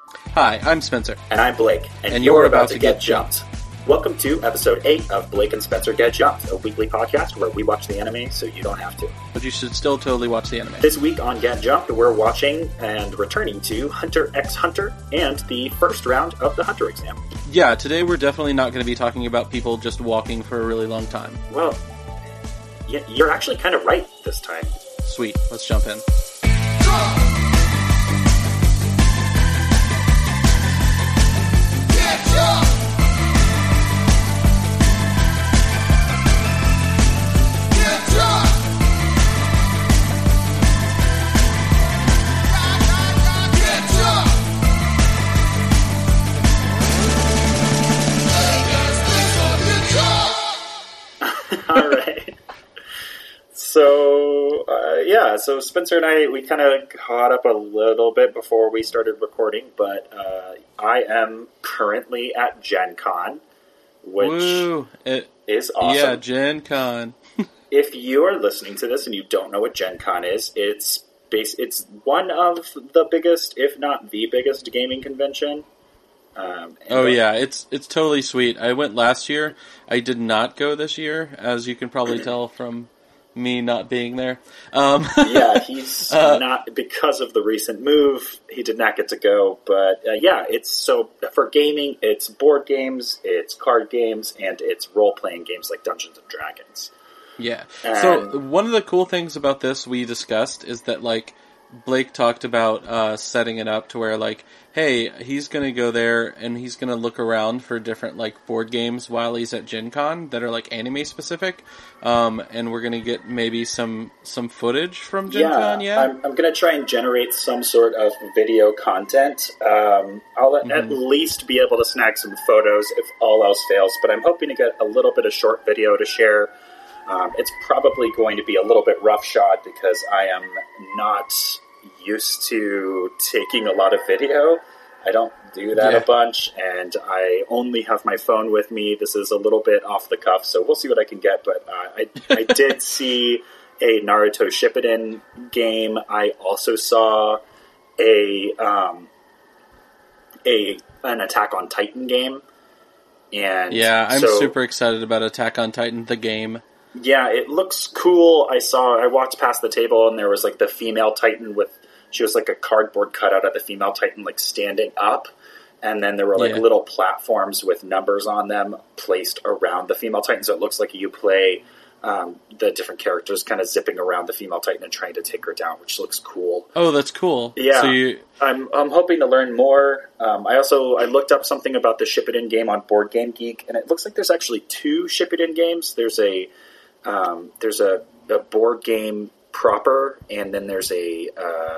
Hi, I'm Spencer. And I'm Blake. And you're about to get jumped. Welcome to episode 8 of Blake and Spencer Get Jumped, a weekly podcast where we watch the anime so you don't have to. But you should still totally watch the anime. This week on Get Jumped, we're watching and returning to Hunter x Hunter and the first round of the Hunter exam. Yeah, today we're definitely not going to be talking about people just walking for a really long time. Well, you're actually kind of right this time. Sweet, let's jump in. Alright. So Spencer and I, we kind of caught up a little bit before we started recording, but I am currently at Gen Con, which is awesome. Yeah, Gen Con. If you are listening to this and you don't know what Gen Con is, it's one of the biggest, if not the biggest, gaming convention. Yeah, it's totally sweet. I went last year. I did not go this year, as you can probably tell from me not being there. Yeah, he's not, because of the recent move, he did not get to go. But it's so, for gaming, it's board games, it's card games, and it's role-playing games like Dungeons & Dragons. Yeah. So one of the cool things about this we discussed is that, like, Blake talked about setting it up to where, like, hey, he's going to go there and he's going to look around for different, like, board games while he's at Gen Con that are, like, anime specific. And we're going to get maybe some footage from Gen Con, yeah? I'm going to try and generate some sort of video content. I'll at least be able to snag some photos if all else fails, but I'm hoping to get a little bit of short video to share. It's probably going to be a little bit roughshod because I am not used to taking a lot of video. I don't do that a bunch, and I only have my phone with me. This is a little bit off the cuff, so we'll see what I can get. But I did see a Naruto Shippuden game. I also saw an Attack on Titan game. And yeah, I'm super excited about Attack on Titan, the game. Yeah, it looks cool. I walked past the table and there was like the female Titan she was like a cardboard cutout of the female Titan like standing up. And then there were like little platforms with numbers on them placed around the female Titan. So it looks like you play the different characters kind of zipping around the female Titan and trying to take her down, which looks cool. Oh, that's cool. Yeah, I'm hoping to learn more. I looked up something about the Shippuden game on Board Game Geek, and it looks like there's actually 2 Shippuden games. There's a board game proper, and then there's a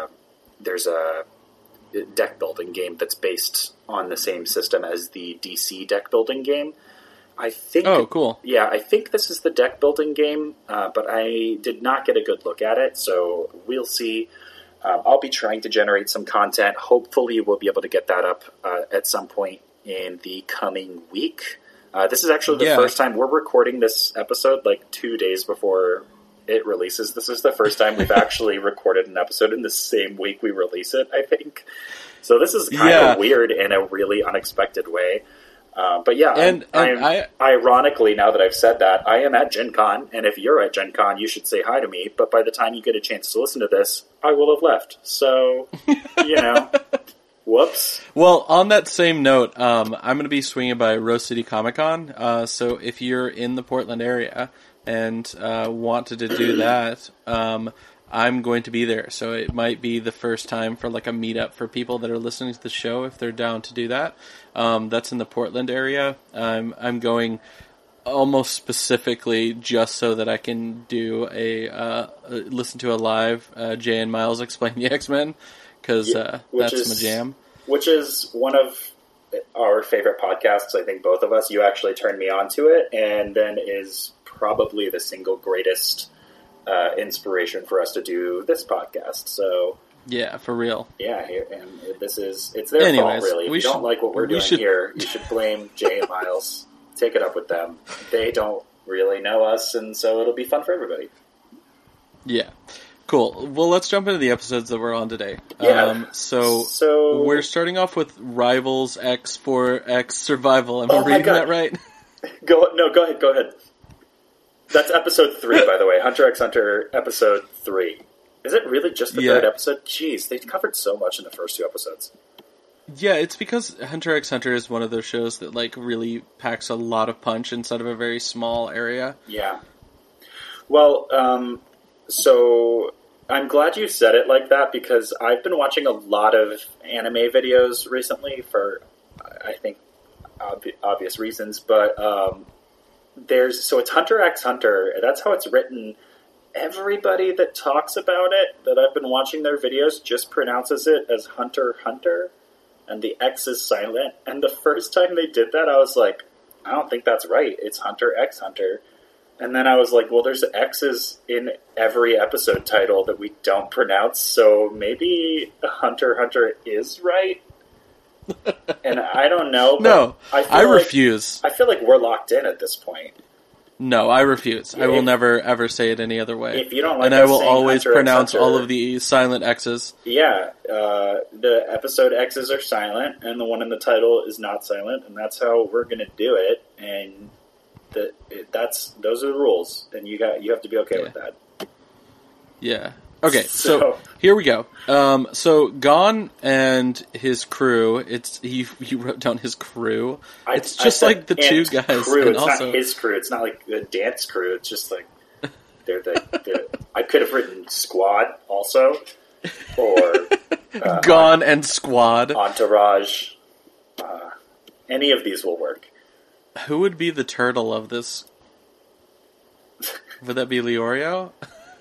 deck building game that's based on the same system as the DC deck building game. I think. Oh, cool. Yeah, I think this is the deck building game, but I did not get a good look at it, so we'll see. I'll be trying to generate some content. Hopefully we'll be able to get that up at some point in the coming week. This is actually the first time we're recording this episode like 2 days before it releases. This is the first time we've actually recorded an episode in the same week we release it, I think. So this is kind of weird in a really unexpected way. But yeah, I'm ironically, now that I've said that, I am at Gen Con, and if you're at Gen Con, you should say hi to me, but by the time you get a chance to listen to this, I will have left. So, whoops. Well, on that same note, I'm going to be swinging by Rose City Comic Con, so if you're in the Portland area and wanted to do that, I'm going to be there, so it might be the first time for like a meetup for people that are listening to the show if they're down to do that. That's in the Portland area. I'm going almost specifically just so that I can do listen to a live Jay and Miles Explain the X-Men, because that's my jam. Which is one of our favorite podcasts, I think both of us. You actually turned me on to it, and then is probably the single greatest inspiration for us to do this podcast. So yeah, for real. Yeah, and it's their fault, really. If you don't like what we're doing here, you should blame Jay and Miles. Take it up with them. They don't really know us, and so it'll be fun for everybody. Yeah. Cool. Well, let's jump into the episodes that we're on today. Yeah. So we're starting off with Rivals X4X Survival. Am I reading that right? Go ahead. That's episode 3, by the way. Hunter x Hunter, episode 3. Is it really just the third episode? Jeez, they covered so much in the first 2 episodes. Yeah, it's because Hunter x Hunter is one of those shows that like really packs a lot of punch inside of a very small area. Yeah. Well, so I'm glad you said it like that because I've been watching a lot of anime videos recently for, I think, obvious reasons, but it's Hunter x Hunter. That's how it's written. Everybody that talks about it that I've been watching their videos just pronounces it as Hunter Hunter, and the X is silent. And the first time they did that, I was like, I don't think that's right. It's Hunter x Hunter. And then I was like, well, there's X's in every episode title that we don't pronounce, so maybe Hunter Hunter is right? And I don't know. No, I refuse. I feel like we're locked in at this point. No, I refuse. I will never, ever say it any other way. If you don't like and us I will saying always Hunter pronounce x Hunter, all of the silent X's. Yeah, the episode X's are silent, and the one in the title is not silent, and that's how we're going to do it. And those are the rules, and you have to be okay with that. Yeah. Okay, so here we go. So Gon and his crew. He wrote down his crew. It's just like the 2 guys. Crew. And it's also, not his crew. It's not like the dance crew. It's just like they're the. I could have written squad also, or Gon and squad, entourage. Any of these will work. Who would be the turtle of this? Would that be Leorio?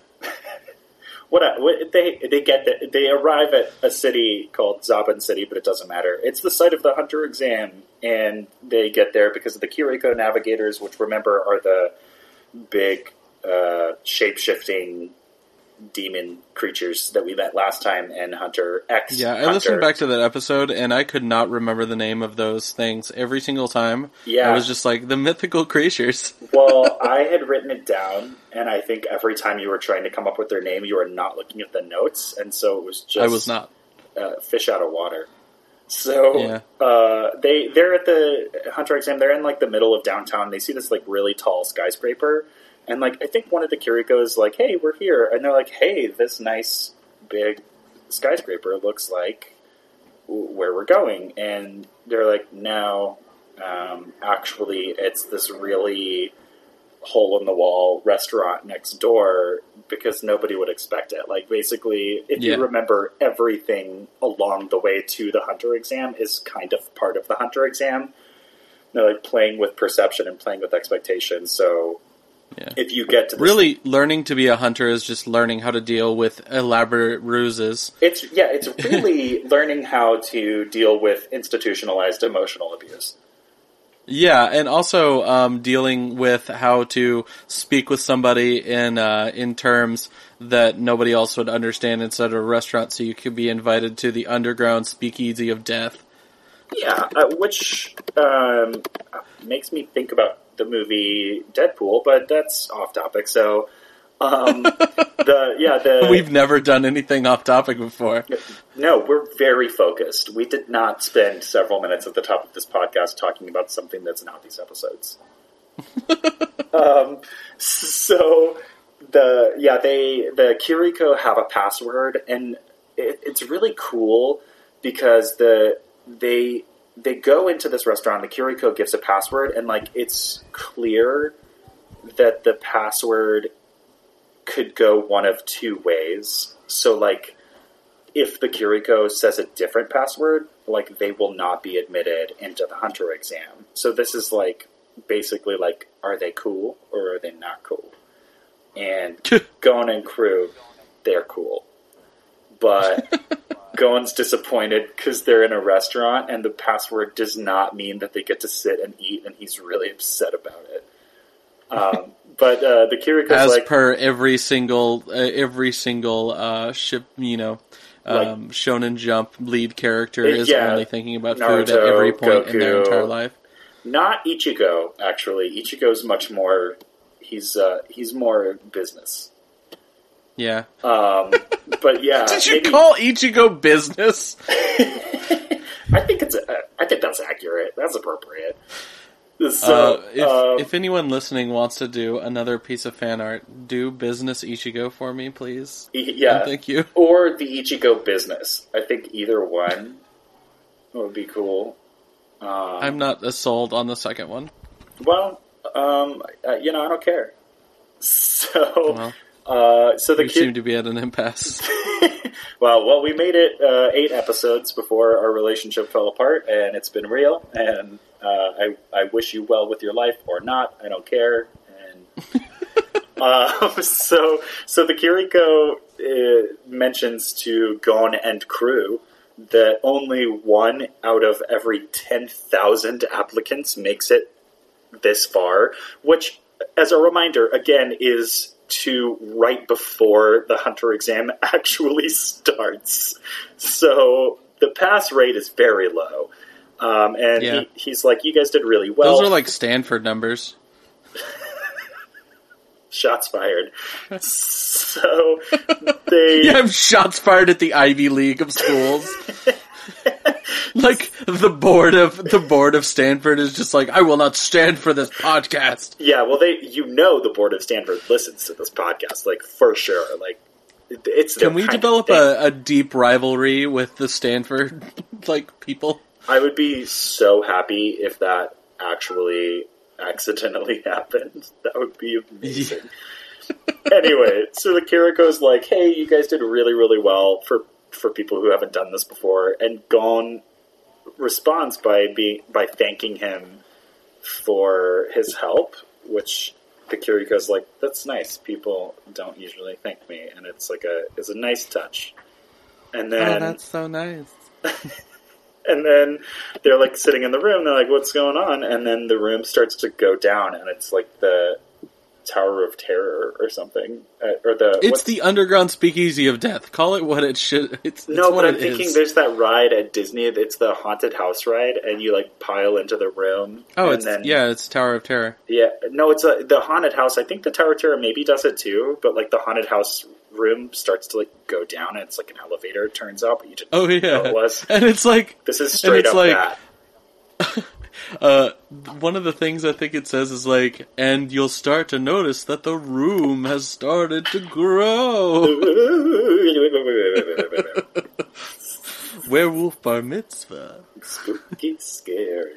They arrive at a city called Zaban City, but it doesn't matter. It's the site of the Hunter exam, and they get there because of the Kiriko Navigators, which remember are the big shape-shifting demon creatures that we met last time in Hunter X. Yeah, I listened back to that episode, and I could not remember the name of those things every single time. Yeah. I was just like, the mythical creatures. Well, I had written it down, and I think every time you were trying to come up with their name, you were not looking at the notes, and so it was just... I was not. Fish out of water. So, yeah. They're at the Hunter exam, they're in, like, the middle of downtown, they see this, like, really tall skyscraper, and, like, I think one of the Kiriko is like, hey, we're here. And they're like, hey, this nice, big skyscraper looks like where we're going. And they're like, no, actually, it's this really hole-in-the-wall restaurant next door because nobody would expect it. Like, basically, if you remember, everything along the way to the Hunter exam is kind of part of the Hunter exam. They're, like, playing with perception and playing with expectations, so... Yeah. If you get to this learning to be a hunter is just learning how to deal with elaborate ruses. It's really learning how to deal with institutionalized emotional abuse. Yeah, and also dealing with how to speak with somebody in terms that nobody else would understand inside of a restaurant, so you could be invited to the underground speakeasy of death. Yeah, which makes me think about the movie Deadpool, but that's off topic. So, we've never done anything off topic before. No, we're very focused. We did not spend several minutes at the top of this podcast talking about something that's not these episodes. So the Kiriko have a password, and it's really cool because they go into this restaurant, the Kiriko gives a password, and, like, it's clear that the password could go one of 2 ways. So, like, if the Kiriko says a different password, like, they will not be admitted into the Hunter exam. So this is, like, basically, like, are they cool or are they not cool? And Gon and crew, they're cool. But... Gon's disappointed because they're in a restaurant and the password does not mean that they get to sit and eat, and he's really upset about it. But the Kiriko's as like... per every single ship, Shonen Jump lead character is only thinking about Naruto, food at every point Goku. in their entire life. Not Ichigo, actually. Ichigo's much more... He's more business. Yeah. But yeah, Did you call Ichigo business? I think that's accurate. That's appropriate. So, if anyone listening wants to do another piece of fan art, do business Ichigo for me, please. Yeah, and thank you. Or the Ichigo business. I think either one would be cool. I'm not sold on the second one. Well, I don't care. So, so the you seem to be at an impasse. well, we made it 8 episodes before our relationship fell apart, and it's been real. And I wish you well with your life or not. I don't care. And so the Kiriko mentions to Gon and crew that only 1 out of every 10,000 applicants makes it this far, which, as a reminder, again, is to right before the Hunter exam actually starts. So the pass rate is very low. And he's like, you guys did really well. Those are like Stanford numbers. Shots fired. So they... Yeah, shots fired at the Ivy League of schools. Like the board of Stanford is just like, I will not stand for this podcast. Yeah, well, the board of Stanford listens to this podcast, like, for sure. Like, it's their Can we develop a deep rivalry with the Stanford like people? I would be so happy if that actually accidentally happened. That would be amazing. Anyway, so the Kiriko's like, hey, you guys did really, really well for people who haven't done this before, and Gon responds by thanking him for his help, which the Kiriko's like, that's nice. People don't usually thank me, and it's a nice touch. And then that's so nice. And then they're like sitting in the room. They're like, "What's going on?" And then the room starts to go down, and it's like the Tower of Terror or something, It's the underground speakeasy of death. Call it what it should. It's no, what but I'm it thinking is. There's that ride at Disney. It's the haunted house ride, and you like pile into the room. Oh, and it's Tower of Terror. Yeah, no, it's the haunted house. I think the Tower of Terror maybe does it too, but like the haunted house room starts to like go down, and it's like an elevator. It turns out, but you didn't know it was. And it's like this is straight up like, that. One of the things I think it says is like, and you'll start to notice that the room has started to grow. Werewolf bar mitzvah. Spooky, scary.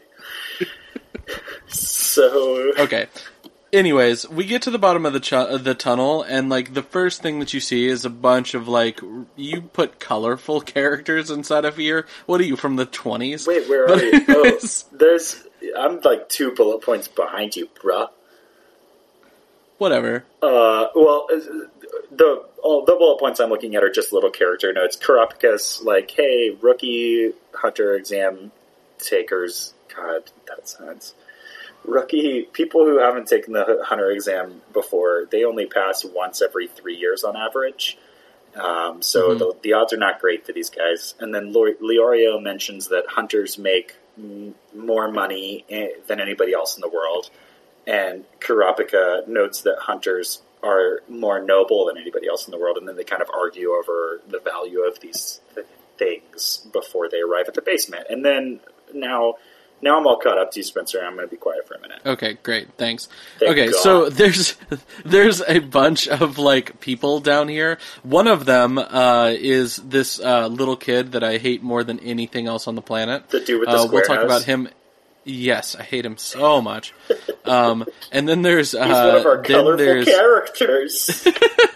So okay. Anyways, we get to the bottom of the tunnel, and like the first thing that you see is a bunch of like, you put colorful characters inside of here. What are you, from the 20s? Wait, where are you? Oh, I'm like 2 bullet points behind you, bruh. Whatever. Well, the bullet points I'm looking at are just little character notes. Kurapika's like, hey, rookie Hunter exam takers. God, that sounds... Rookie people who haven't taken the Hunter exam before, they only pass once every 3 years on average. So the odds are not great for these guys. And then Leorio mentions that hunters make more money than anybody else in the world. And Kurapika notes that hunters are more noble than anybody else in the world. And then they kind of argue over the value of these things before they arrive at the basement. And then now I'm all caught up to you, Spencer, and I'm going to be quiet for a minute. Okay, great, thanks. Thank God. So there's a bunch of, like, people down here. One of them is this little kid that I hate more than anything else on the planet. The dude with the square We'll talk house? about him. Yes, I hate him so much. And then there's... He's one of our colorful characters.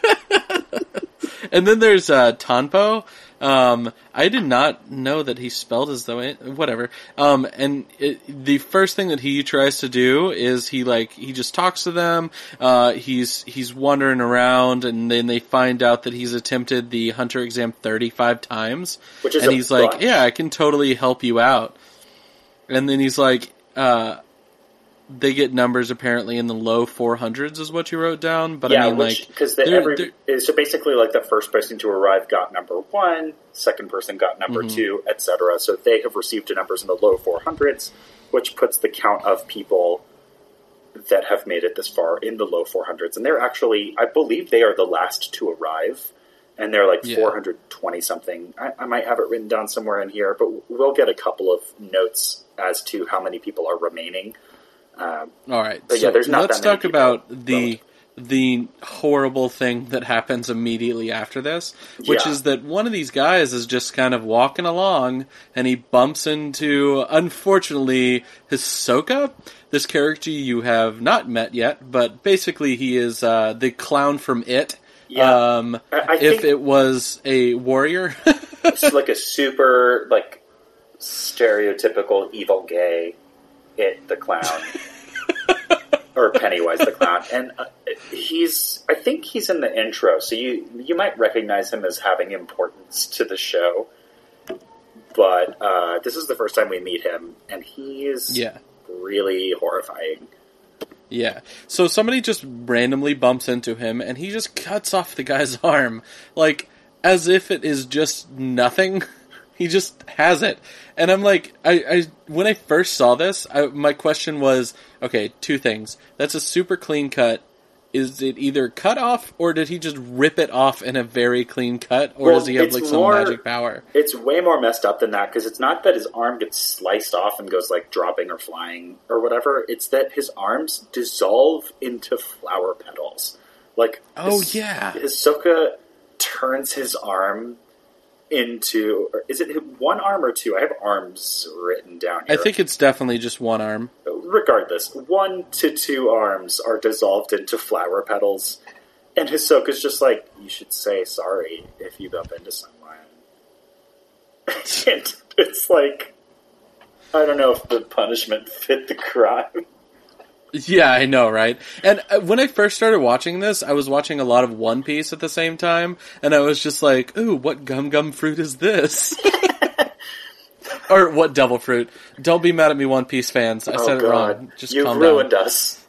And then there's Tanpo. I did not know that he spelled as though whatever. The first thing that he tries to do is he just talks to them. He's wandering around, and then they find out that he's attempted the Hunter exam 35 times. Which is and he's bunch. like, yeah, I can totally help you out. And then he's like, they get numbers apparently in the low 400s is what you wrote down, but yeah, I mean, because so basically, like the first person to arrive got number 1, second person got number 2, etc. So they have received numbers in the low 400s, which puts the count of people that have made it this far in the low 400s. And they're actually, I believe they are the last to arrive. And they're like 420 something. I might have it written down somewhere in here, but we'll get a couple of notes as to how many people are remaining. All right. But so yeah, there's not let's that many talk people about the horrible thing that happens immediately after this, which is that one of these guys is just kind of walking along, and he bumps into, unfortunately, Hisoka, this character you have not met yet, but basically he is the clown from It. Yeah. I if think it was a warrior. it's like a super, like, stereotypical evil gay It the clown. Or Pennywise the clown. And I think he's in the intro, so you might recognize him as having importance to the show. But this is the first time we meet him, and he is really horrifying. Yeah. So somebody just randomly bumps into him, and he just cuts off the guy's arm. Like, as if it is just nothing. He just has it. And I'm like, when I first saw this, my question was, okay, two things. That's a super clean cut. Is it either cut off, or did he just rip it off in a very clean cut? Or does he have like some magic power? It's way more messed up than that, because it's not that his arm gets sliced off and goes like dropping or flying or whatever. It's that his arms dissolve into flower petals. Like, Hisoka turns his arm into, or is it one arm or two? I have arms written down here. I think it's definitely just one arm. Regardless, 1 to 2 arms are dissolved into flower petals, and Hisoka's just like, you should say sorry if you bump into someone. And it's like, I don't know if the punishment fit the crime. Yeah, I know, right? And when I first started watching this, I was watching a lot of One Piece at the same time, and I was just like, ooh, what gum fruit is this? Or what devil fruit? Don't be mad at me, One Piece fans. I said it wrong. Just You've calm ruined down. us.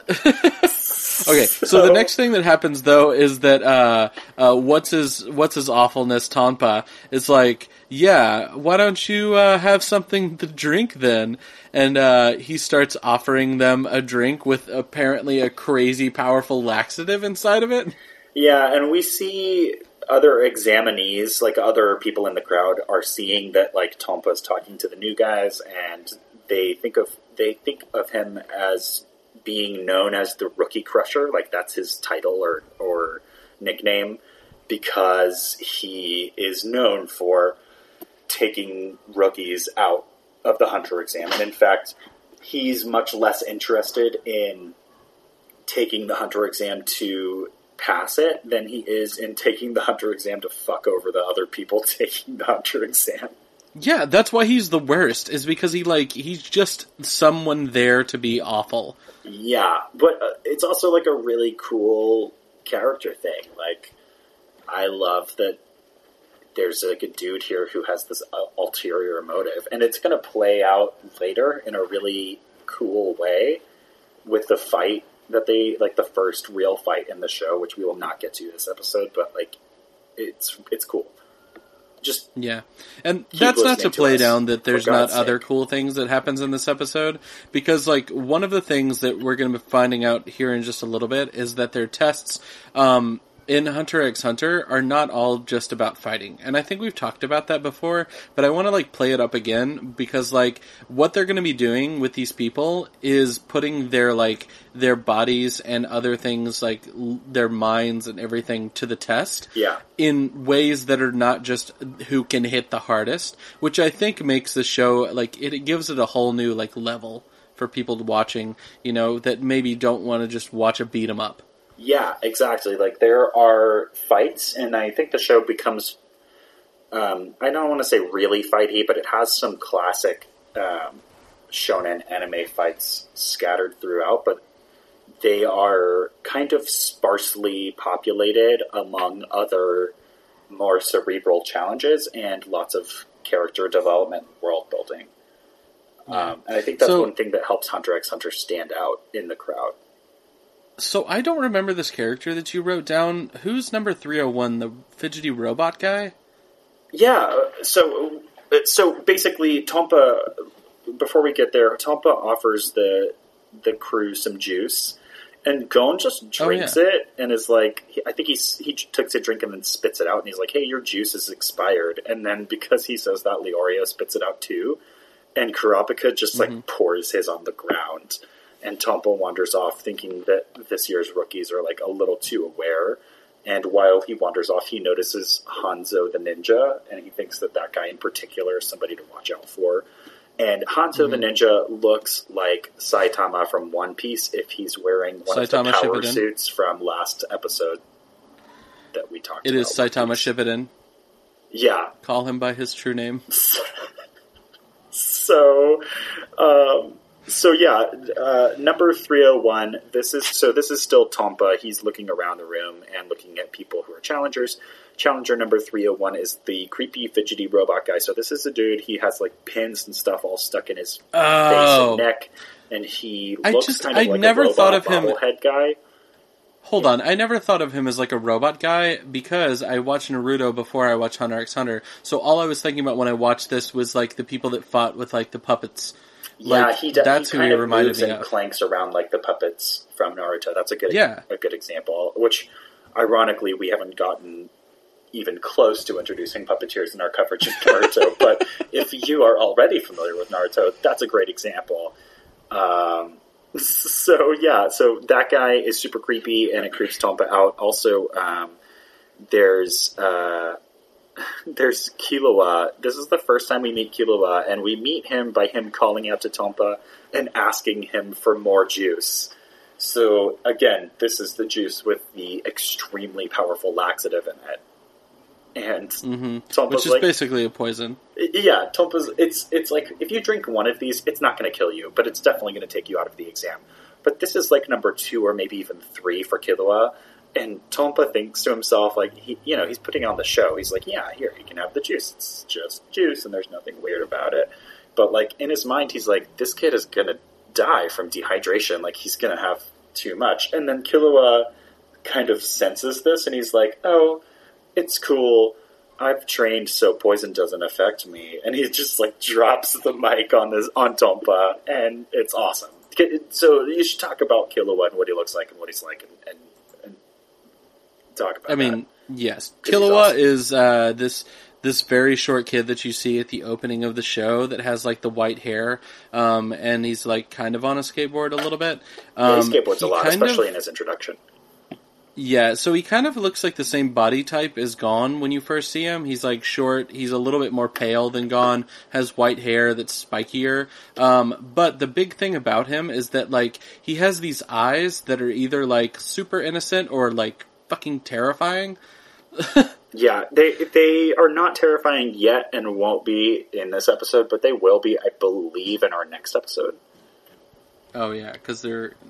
Okay, so the next thing that happens though is that what's his awfulness, Tonpa, is like, yeah, why don't you have something to drink then? And he starts offering them a drink with apparently a crazy powerful laxative inside of it. Yeah, and we see other examinees, like other people in the crowd, are seeing that like Tompa's talking to the new guys, and they think of him as being known as the Rookie Crusher, like that's his title or nickname, because he is known for taking rookies out of the Hunter exam. And in fact, he's much less interested in taking the Hunter exam to pass it than he is in taking the Hunter exam to fuck over the other people taking the Hunter exam. Yeah, that's why he's the worst, is because he's just someone there to be awful. Yeah, but it's also like a really cool character thing. Like, I love that there's like a dude here who has this ulterior motive, and it's going to play out later in a really cool way with the fight that they, like the first real fight in the show, which we will not get to this episode, but like, it's cool. Just and that's not to play down that there's not other cool things that happens in this episode, because like one of the things that we're going to be finding out here in just a little bit is that their tests in Hunter x Hunter are not all just about fighting. And I think we've talked about that before, but I want to like play it up again, because like what they're going to be doing with these people is putting their bodies and other things like their minds and everything to the test. Yeah. In ways that are not just who can hit the hardest, which I think makes the show like it gives it a whole new like level for people watching, you know, that maybe don't want to just watch a beat 'em up. Yeah, exactly. Like, there are fights, and I think the show becomes, I don't want to say really fighty, but it has some classic shonen anime fights scattered throughout, but they are kind of sparsely populated among other more cerebral challenges and lots of character development, world building. And I think that's one thing that helps Hunter x Hunter stand out in the crowd. So I don't remember this character that you wrote down. Who's number 301, the fidgety robot guy? Yeah, so basically Tompa, before we get there, Tompa offers the the crew some juice, and Gon just drinks it and is like, I think he took a drink and then spits it out, and he's like, hey, your juice is expired. And then because he says that, Leorio spits it out too, and Kurapika just like pours his on the ground. And Tompa wanders off thinking that this year's rookies are like a little too aware. And while he wanders off, he notices Hanzo the ninja, and he thinks that guy in particular is somebody to watch out for. And Hanzo the ninja looks like Saitama from One Piece if he's wearing one of the power Shippuden suits from last episode that we talked about. It is Saitama Shippuden. Yeah. Call him by his true name. So yeah, number 301, this is still Tompa. He's looking around the room and looking at people who are challengers. Challenger number 301 is the creepy, fidgety robot guy. So this is a dude, he has like pins and stuff all stuck in his face and neck, and he looks kind of like a robot bobblehead guy. Hold on, I never thought of him as like a robot guy because I watched Naruto before I watched Hunter x Hunter. So all I was thinking about when I watched this was like the people that fought with like the puppets. Yeah, like, that's who he reminded me of. Clanks around like the puppets from Naruto. That's a good example. Which, ironically, we haven't gotten even close to introducing puppeteers in our coverage of Naruto. But if you are already familiar with Naruto, that's a great example. So that guy is super creepy, and it creeps Tompa out. Also, there's Killua. This is the first time we meet Killua, and we meet him by him calling out to Tompa and asking him for more juice. So, again, this is the juice with the extremely powerful laxative in it. And Tompa's which is like, basically a poison. Yeah, Tompa's, it's like, if you drink one of these, it's not going to kill you, but it's definitely going to take you out of the exam. But this is like number 2 or maybe even 3 for Killua. And Tompa thinks to himself, like, he's putting on the show. He's like, yeah, here, you can have the juice. It's just juice, and there's nothing weird about it. But, like, in his mind, he's like, this kid is going to die from dehydration. Like, he's going to have too much. And then Killua kind of senses this, and he's like, oh, it's cool. I've trained so poison doesn't affect me. And he just, like, drops the mic on Tompa, and it's awesome. So you should talk about Killua and what he looks like and what he's like, and talk about yes. Killua is this very short kid that you see at the opening of the show that has like the white hair, and he's like kind of on a skateboard a little bit. He skateboards a lot, especially in his introduction. Yeah, so he kind of looks like the same body type as Gon when you first see him. He's like short, he's a little bit more pale than Gon, has white hair that's spikier. But the big thing about him is that like he has these eyes that are either like super innocent or like fucking terrifying. Yeah, they are not terrifying yet and won't be in this episode, but they will be, I believe, in our next episode. Oh yeah, because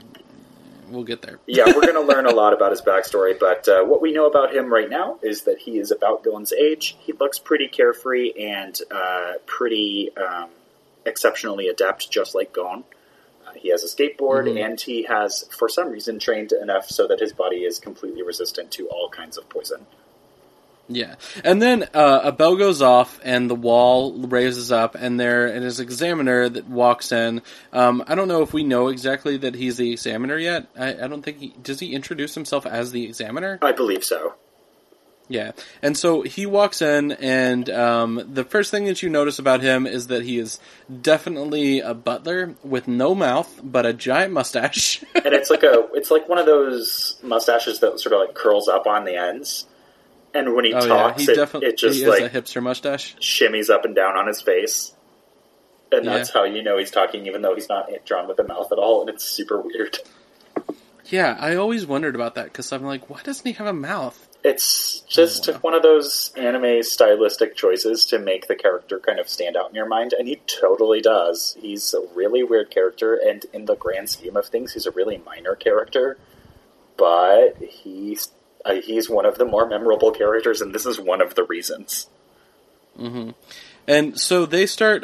we'll get there. Yeah, we're going to learn a lot about his backstory, but what we know about him right now is that he is about Gon's age. He looks pretty carefree and pretty exceptionally adept, just like Gon. He has a skateboard, and he has, for some reason, trained enough so that his body is completely resistant to all kinds of poison. Yeah. And then a bell goes off, and the wall raises up, and there is an examiner that walks in. I don't know if we know exactly that he's the examiner yet. I don't think does he introduce himself as the examiner? I believe so. Yeah. And so he walks in, and the first thing that you notice about him is that he is definitely a butler with no mouth, but a giant mustache. And it's like one of those mustaches that sort of like curls up on the ends. And when he talks, it just like a hipster mustache. Shimmies up and down on his face. And that's how you know he's talking, even though he's not drawn with a mouth at all, and it's super weird. Yeah, I always wondered about that, because I'm like, why doesn't he have a mouth? It's just one of those anime stylistic choices to make the character kind of stand out in your mind, and he totally does. He's a really weird character, and in the grand scheme of things, he's a really minor character, but he's one of the more memorable characters, and this is one of the reasons. Mm-hmm. And so they start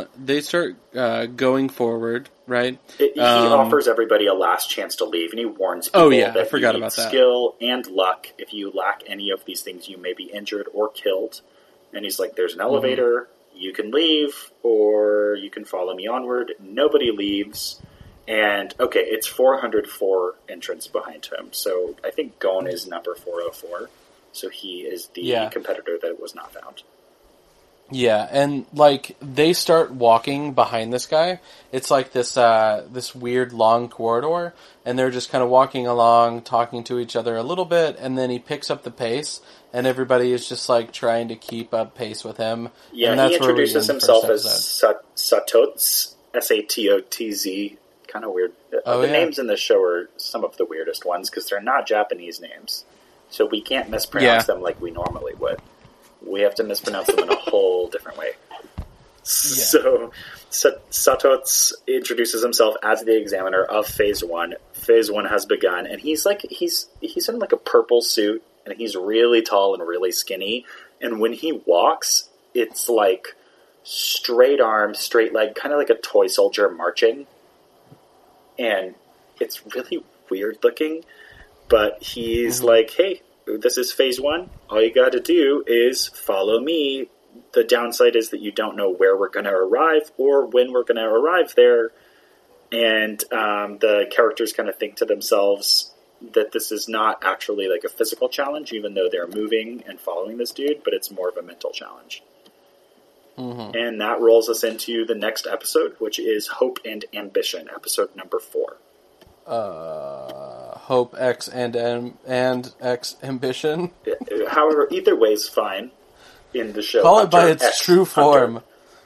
going forward, right? He offers everybody a last chance to leave, and he warns people that I forgot you need about that. Skill and luck. If you lack any of these things, you may be injured or killed. And he's like, there's an elevator, you can leave, or you can follow me onward. Nobody leaves. And, okay, it's 404 entrants behind him. So I think Gon is number 404. So he is the competitor that was not found. Yeah, and, like, they start walking behind this guy. It's like this weird long corridor, and they're just kind of walking along, talking to each other a little bit, and then he picks up the pace, and everybody is just, like, trying to keep up pace with him. Yeah, and that's he introduces himself as Satotz, Satotz. Kind of weird. The names in this show are some of the weirdest ones because they're not Japanese names. So we can't mispronounce them like we normally would. We have to mispronounce them in a whole different way. So Satotz introduces himself as the examiner of Phase 1. Phase 1 has begun, and he's in like a purple suit, and he's really tall and really skinny. And when he walks, it's like straight arm, straight leg, kind of like a toy soldier marching. And it's really weird looking, but he's like, hey, this is Phase 1. All you got to do is follow me. The downside is that you don't know where we're going to arrive or when we're going to arrive there. And the characters kind of think to themselves that this is not actually like a physical challenge, even though they're moving and following this dude, but it's more of a mental challenge. Mm-hmm. And that rolls us into the next episode, which is Hope and Ambition, episode number 4. Hope X and X Ambition. However, either way is fine in the show. Call it by its true form.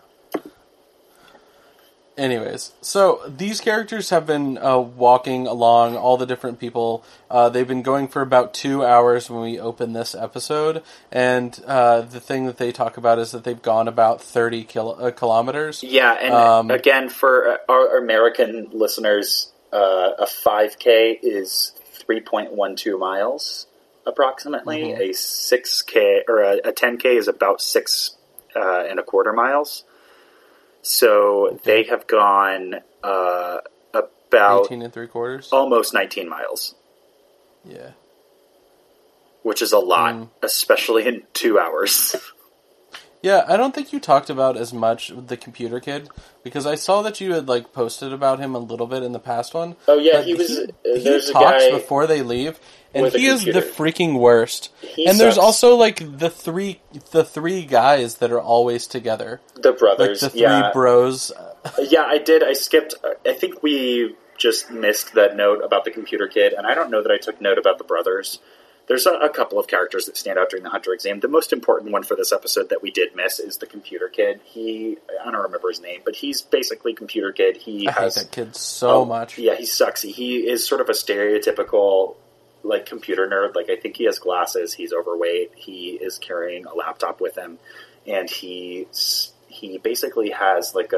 Anyways, so these characters have been walking along, all the different people. They've been going for about 2 hours when we open this episode, and the thing that they talk about is that they've gone about 30 kilometers. Yeah, and again, for our American listeners, a 5K is 3.12 miles, approximately. Mm-hmm. A 6K, or a 10K is about 6.25 miles. So they have gone about 18 3/4, almost 19 miles. Yeah, which is a lot, especially in 2 hours. Yeah, I don't think you talked about as much the computer kid because I saw that you had like posted about him a little bit in the past one. Oh yeah, he talks before they leave, and he is the freaking worst. And there's also like the three guys that are always together. The brothers, like the three bros. Yeah, I did. I skipped. I think we just missed that note about the computer kid, and I don't know that I took note about the brothers. There's a couple of characters that stand out during the Hunter exam. The most important one for this episode that we did miss is the computer kid. I don't remember his name, but he's basically computer kid. I hate that kid so much. Yeah, he sucks. He is sort of a stereotypical like computer nerd. Like I think he has glasses. He's overweight. He is carrying a laptop with him, and he basically has like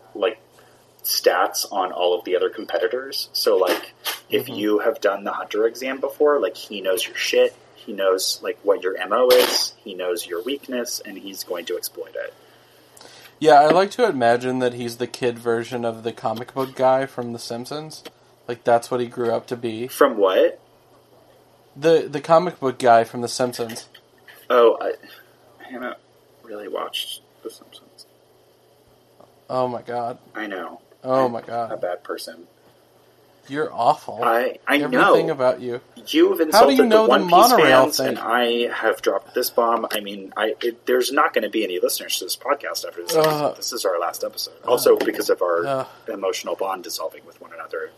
stats on all of the other competitors. So like if you have done the Hunter exam before, like he knows your shit, he knows like what your MO is, he knows your weakness, and he's going to exploit it. Yeah, I like to imagine that he's the kid version of the comic book guy from The Simpsons. Like that's what he grew up to be. From what? The comic book guy from The Simpsons. Oh, I haven't really watched The Simpsons. Oh my god. I know. Oh my god. A bad person. You're awful. I Everything know. Everything about you. You've insulted How do you know the One Piece monorail fans, thing? and I have dropped this bomb. I mean, there's not going to be any listeners to this podcast after this. This is our last episode. Also because of our emotional bond dissolving with one another.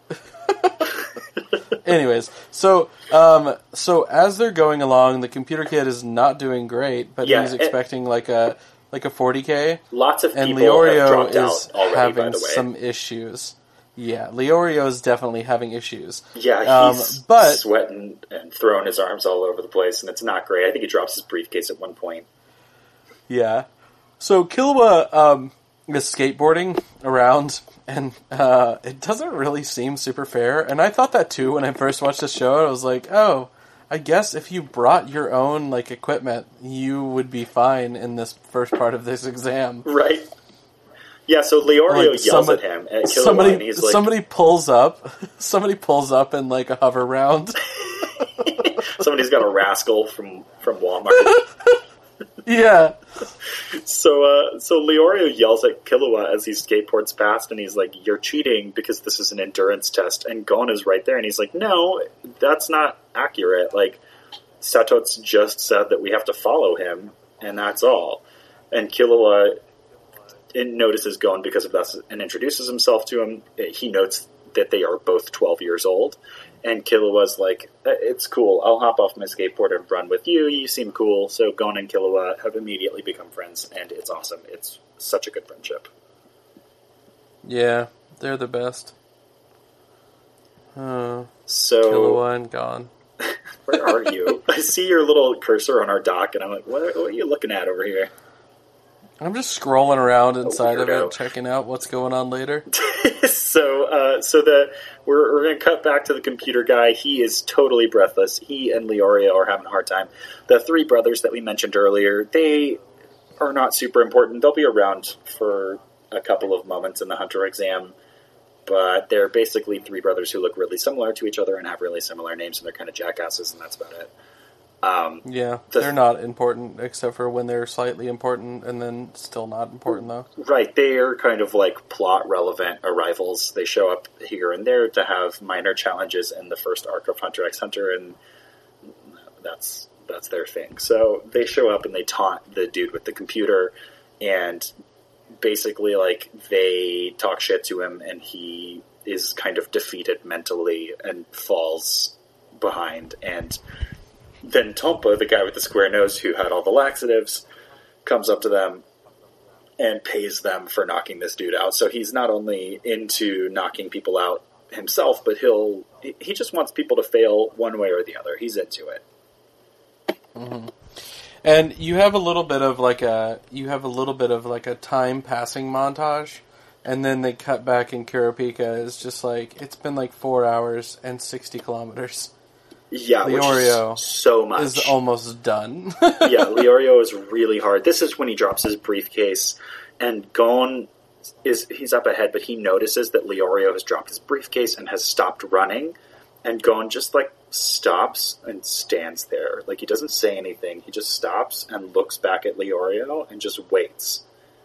Anyways, so as they're going along, the computer kid is not doing great, but he's expecting like a 40K. Lots of and people Leorio have dropped is out already, having by the way. some issues. Yeah, Leorio is definitely having issues. Yeah, he's sweating and throwing his arms all over the place, and it's not great. I think he drops his briefcase at one point. Yeah. So Killua is skateboarding around, and it doesn't really seem super fair. And I thought that too when I first watched the show. I was like, oh, I guess if you brought your own like equipment, you would be fine in this first part of this exam. Right. Yeah, so Leorio yells at him at Killua, and he's like... Somebody pulls up in like a hover round. Somebody's got a rascal from Walmart. Yeah. So Leorio yells at Killua as he skateboards past, and he's like, "You're cheating because this is an endurance test." And Gon is right there, and he's like, "No, that's not accurate. Like, Sato's just said that we have to follow him, and that's all." And Killua notices Gon because of this and introduces himself to him. He notes that they are both 12 years old. And Killua's like, "It's cool. I'll hop off my skateboard and run with you. You seem cool." So Gon and Killua have immediately become friends, and it's awesome. It's such a good friendship. Yeah, they're the best. So Killua and Gon. Where are you? I see your little cursor on our dock, and I'm like, what are you looking at over here? I'm just scrolling around inside of weirdo. it, checking out what's going on later. We're going to cut back to the computer guy. He is totally breathless. He and Leorio are having a hard time. The three brothers that we mentioned earlier, they are not super important. They'll be around for a couple of moments in the Hunter exam, but they're basically three brothers who look really similar to each other and have really similar names, and they're kind of jackasses, and that's about it. They're not important except for when they're slightly important, and then still not important though. Right, they are kind of like plot relevant arrivals. They show up here and there to have minor challenges in the first arc of Hunter x Hunter, and that's their thing. So they show up and they taunt the dude with the computer, and basically like they talk shit to him, and he is kind of defeated mentally and falls behind. And then Tompa, the guy with the square nose who had all the laxatives, comes up to them and pays them for knocking this dude out. So he's not only into knocking people out himself, but he just wants people to fail one way or the other. He's into it. Mm-hmm. And you have a little bit of like a time passing montage, and then they cut back, and Kurapika is just like, it's been like 4 hours and 60 kilometers. Yeah, Leorio which is so much. Is almost done. Yeah, Leorio is really hard. This is when he drops his briefcase, and Gon he's up ahead, but he notices that Leorio has dropped his briefcase and has stopped running, and Gon just like stops and stands there. Like, he doesn't say anything. He just stops and looks back at Leorio and just waits.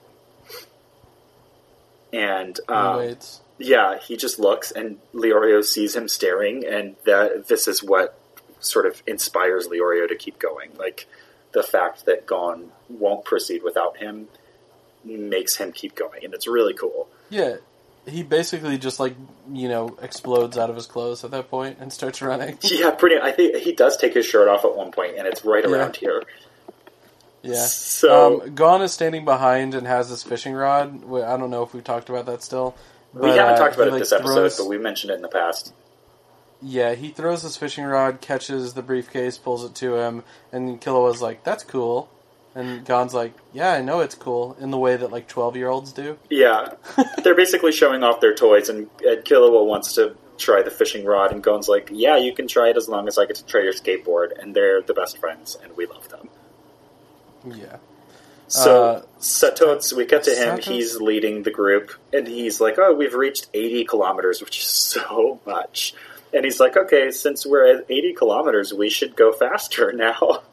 And He waits. yeah, he just looks, and Leorio sees him staring, and this is what sort of inspires Leorio to keep going. Like, the fact that Gon won't proceed without him makes him keep going, and it's really cool. Yeah, he basically just like, explodes out of his clothes at that point and starts running. Yeah, I think he does take his shirt off at one point, and it's right around here. Yeah. So Gon is standing behind and has his fishing rod. I don't know if we've talked about that still. But, we haven't talked about it like, this episode, but we mentioned it in the past. Yeah, he throws his fishing rod, catches the briefcase, pulls it to him, and Killua's like, "That's cool." And Gon's like, "Yeah, I know it's cool," in the way that like 12-year-olds do. Yeah. They're basically showing off their toys, and Killua wants to try the fishing rod, and Gon's like, "Yeah, you can try it as long as I get to try your skateboard." And they're the best friends, and we love them. Yeah. So, Satots, we cut to him, Satots? he's leading the group, and he's like, "Oh, we've reached 80 kilometers, which is so much." And he's like, "Okay, since we're at 80 kilometers, we should go faster now."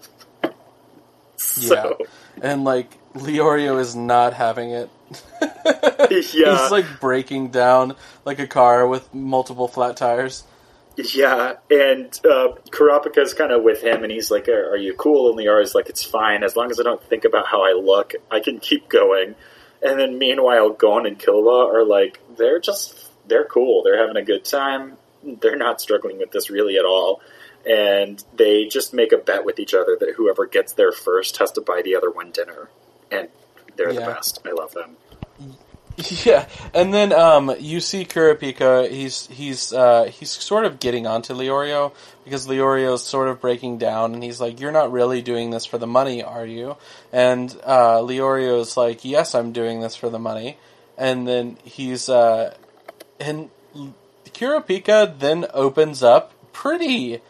Yeah. And, like, Leorio is not having it. Yeah. He's, like, breaking down like a car with multiple flat tires. Yeah, and Kurapika's kind of with him, and he's like, "Are you cool?" And Leorio's like, "It's fine. As long as I don't think about how I look, I can keep going." And then meanwhile, Gon and Killua are like, they're cool. They're having a good time. They're not struggling with this really at all. And they just make a bet with each other that whoever gets there first has to buy the other one dinner. And they're the best. I love them. Yeah, and then you see Kurapika. He's sort of getting onto Leorio because Leorio's sort of breaking down, and he's like, "You're not really doing this for the money, are you?" And Leorio's like, "Yes, I'm doing this for the money." And then and Kurapika then opens up pretty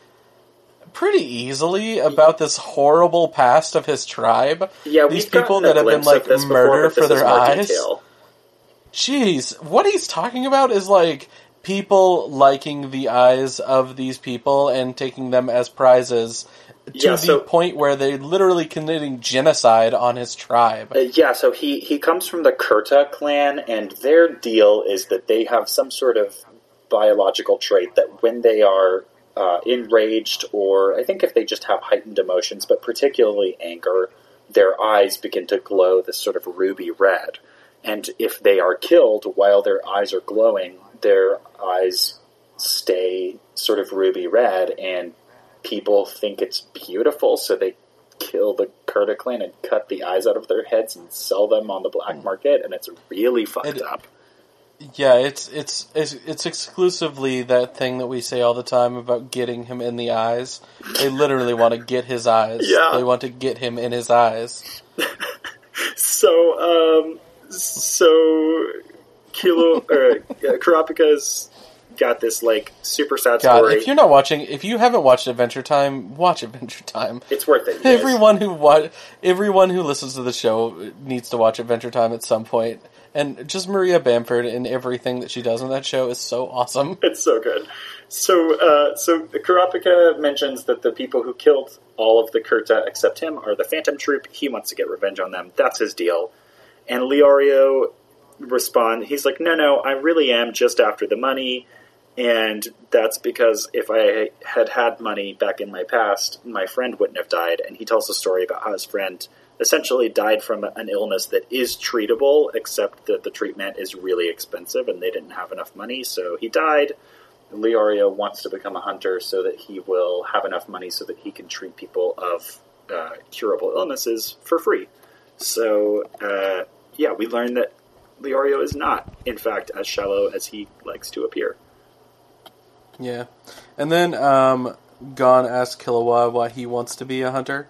easily about this horrible past of his tribe. Yeah, these people that have been like murdered for their eyes. Detail. Jeez, what he's talking about is like people liking the eyes of these people and taking them as prizes to the point where they're literally committing genocide on his tribe. So he comes from the Kurta clan, and their deal is that they have some sort of biological trait that when they are enraged, or I think if they just have heightened emotions, but particularly anger, their eyes begin to glow this sort of ruby red. And if they are killed while their eyes are glowing, their eyes stay sort of ruby red, and people think it's beautiful, so they kill the Kurta clan and cut the eyes out of their heads and sell them on the black market, and it's really fucked up. Yeah, it's exclusively that thing that we say all the time about getting him in the eyes. They literally want to get his eyes. Yeah. They want to get him in his eyes. So Kurapika's got this like super sad story. If you haven't watched Adventure Time, watch Adventure Time. It's worth it. Everyone who listens to the show needs to watch Adventure Time at some point. And just Maria Bamford and everything that she does on that show is so awesome. It's so good. So Kurapika mentions that the people who killed all of the Kurta except him are the Phantom Troop. He wants to get revenge on them. That's his deal. And Leorio responds, he's like, no, I really am just after the money. And that's because if I had money back in my past, my friend wouldn't have died. And he tells a story about how his friend essentially died from an illness that is treatable, except that the treatment is really expensive and they didn't have enough money, so he died. Leorio wants to become a hunter so that he will have enough money so that he can treat people of curable illnesses for free. So, we learn that Leorio is not, in fact, as shallow as he likes to appear. Yeah. And then Gon asks Killua why he wants to be a hunter.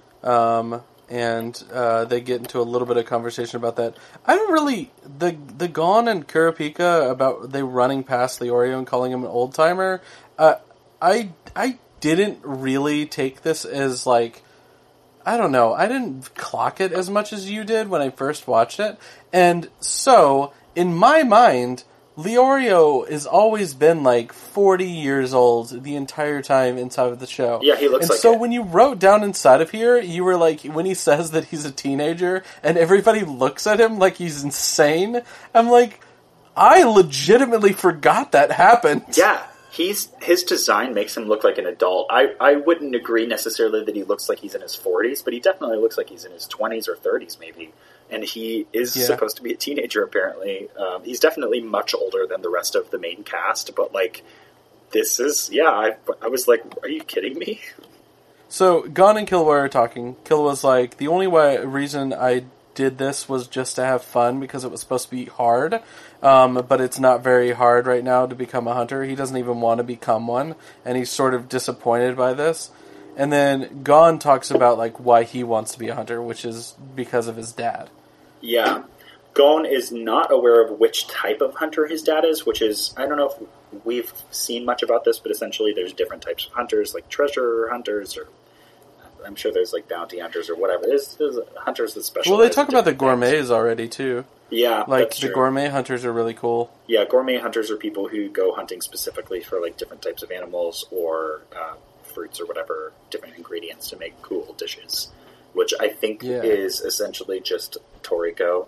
And they get into a little bit of conversation about that. I don't really... The Gon and Kurapika about they running past Leorio and calling him an old-timer, I didn't really take this as, like... I don't know. I didn't clock it as much as you did when I first watched it. And so, in my mind... Leorio has always been like 40 years old the entire time inside of the show. Yeah, he looks like it. And so when you wrote down inside of here, you were like, when he says that he's a teenager and everybody looks at him like he's insane, I'm like, I legitimately forgot that happened. Yeah, his design makes him look like an adult. I wouldn't agree necessarily that he looks like he's in his 40s, but he definitely looks like he's in his 20s or 30s maybe. And he is supposed to be a teenager, apparently. He's definitely much older than the rest of the main cast, but, like, this is... Yeah, I was like, are you kidding me? So, Gon and Killua are talking. Killua's like, the only reason I did this was just to have fun, because it was supposed to be hard, but it's not very hard right now to become a hunter. He doesn't even want to become one, and he's sort of disappointed by this. And then Gon talks about, like, why he wants to be a hunter, which is because of his dad. Yeah. Gon is not aware of which type of hunter his dad is, which is, I don't know if we've seen much about this, but essentially there's different types of hunters, like treasure hunters, or I'm sure there's like bounty hunters or whatever. There's hunters that specialize. Well, they talk about the gourmets already, too. Yeah, like, the gourmet hunters are really cool. Yeah, gourmet hunters are people who go hunting specifically for, like, different types of animals or fruits or whatever, different ingredients to make cool dishes. Which I think is essentially just Toriko.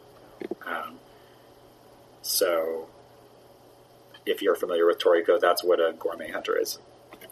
So, if you're familiar with Toriko, that's what a gourmet hunter is.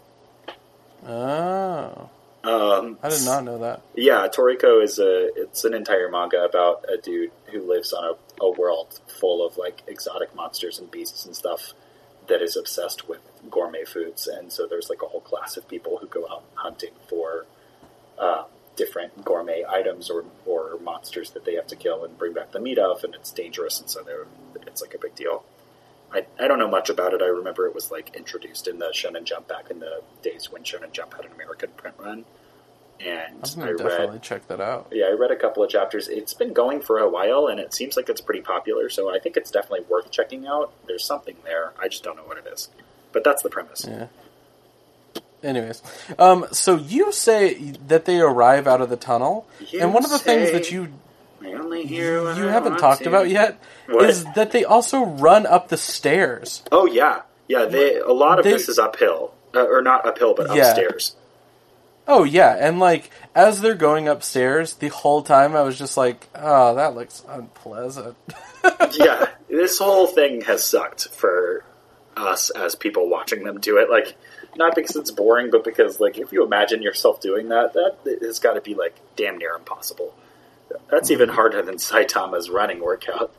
Oh. I did not know that. Yeah, Toriko it's an entire manga about a dude who lives on a world full of, like, exotic monsters and beasts and stuff that is obsessed with gourmet foods. And so there's, like, a whole class of people who go out hunting for... different gourmet items or monsters that they have to kill and bring back the meat of, and it's dangerous, and so it's like a big deal. I don't know much about it. I remember it was like introduced in the Shonen Jump back in the days when Shonen Jump had an American print run, and I'm gonna definitely check that out. Yeah, I read a couple of chapters. It's been going for a while, and it seems like it's pretty popular, so I think it's definitely worth checking out. There's something there. I just don't know what it is. But that's the premise. Yeah. Anyways, so you say that they arrive out of the tunnel, and one of the things that I only hear what you I haven't want talked to. about yet What? is that they also run up the stairs. Oh, yeah. Yeah, a lot of this is uphill. Or not uphill, but Yeah. upstairs. Oh, yeah, and, like, as they're going upstairs, the whole time I was just like, oh, that looks unpleasant. Yeah, this whole thing has sucked for us as people watching them do it. Like, not because it's boring, but because, like, if you imagine yourself doing that has got to be, like, damn near impossible. That's even harder than Saitama's running workout.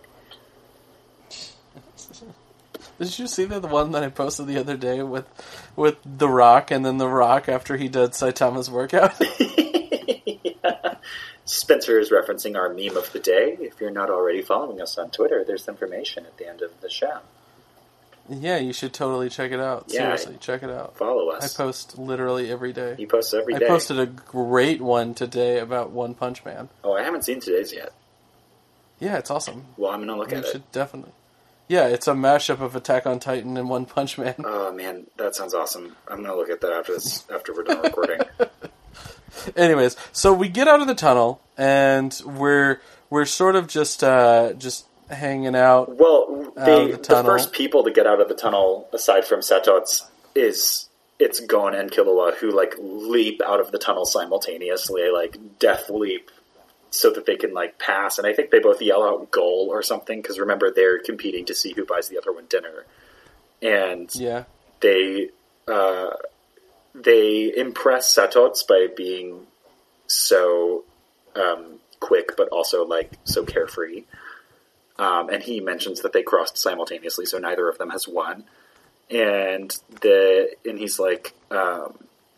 Did you see the one that I posted the other day with The Rock, and then The Rock after he did Saitama's workout? Yeah. Spencer is referencing our meme of the day. If you're not already following us on Twitter, there's information at the end of the show. Yeah, you should totally check it out. Yeah, Seriously, check it out. Follow us. I post literally every day. You post every day. I posted a great one today about One Punch Man. Oh, I haven't seen today's yet. Yeah, it's awesome. Well, I'm going to look at You it. should definitely. Yeah, it's a mashup of Attack on Titan and One Punch Man. Oh, man, that sounds awesome. I'm going to look at that after we're done recording. Anyways, so we get out of the tunnel, and we're sort of just hanging out. Well, the the tunnel. first people to get out of the tunnel, aside from Setots, it's Gon and Killua, who, like, leap out of the tunnel simultaneously, like, death leap, so that they can, like, pass. And I think they both yell out goal or something, because remember, they're competing to see who buys the other one dinner. And Yeah. they impress Setots by being so quick, but also, like, so carefree. And he mentions that they crossed simultaneously, so neither of them has won. And he's like, oh,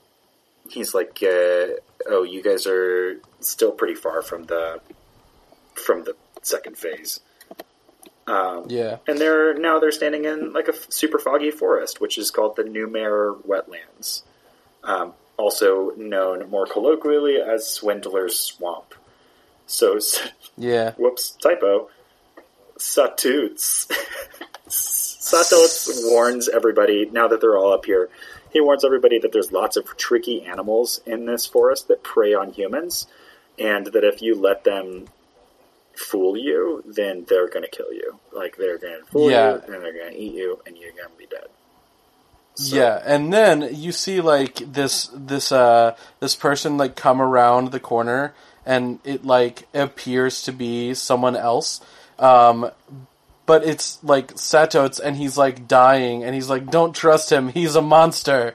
you guys are still pretty far from the second phase. Yeah. And they're standing in, like, a super foggy forest, which is called the Numair Wetlands, also known more colloquially as Swindler's Swamp. So, Yeah. whoops, typo. Satots. Satots warns everybody, now that they're all up here, he warns everybody that there's lots of tricky animals in this forest that prey on humans, and that if you let them fool you, then they're going to kill you. Like, they're going to fool you, and they're going to eat you, and you're going to be dead. So, Yeah, and then you see, like, this person, like, come around the corner, and it, like, appears to be someone else. But it's, like, Satots, and he's, like, dying, and he's like, don't trust him, he's a monster.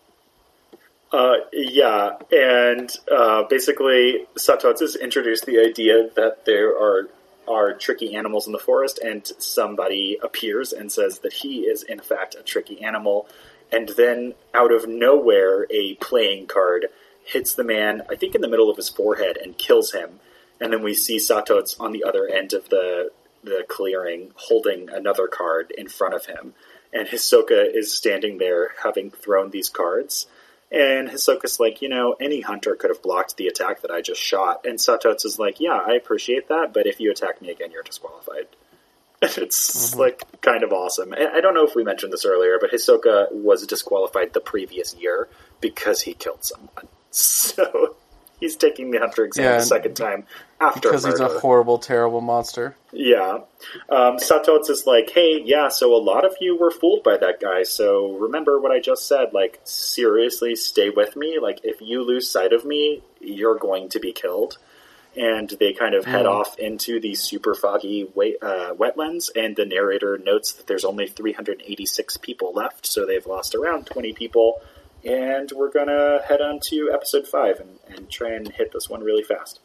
Yeah, and basically Satots has introduced the idea that there are tricky animals in the forest, and somebody appears and says that he is, in fact, a tricky animal, and then, out of nowhere, a playing card hits the man, I think in the middle of his forehead, and kills him, and then we see Satots on the other end of the clearing, holding another card in front of him, and Hisoka is standing there, having thrown these cards, and Hisoka's like, any hunter could have blocked the attack that I just shot, and Satots is like, yeah, I appreciate that, but if you attack me again, you're disqualified. It's, like, kind of awesome. I don't know if we mentioned this earlier, but Hisoka was disqualified the previous year because he killed someone. So he's taking the hunter exam the second time after because murder. He's a horrible, terrible monster. Yeah. Satots is like, hey, yeah, so a lot of you were fooled by that guy, so remember what I just said, like, seriously, stay with me, like, if you lose sight of me, you're going to be killed. And they kind of head off into the super foggy wetlands, and the narrator notes that there's only 386 people left, so they've lost around 20 people, and we're gonna head on to episode 5 and try and hit this one really fast.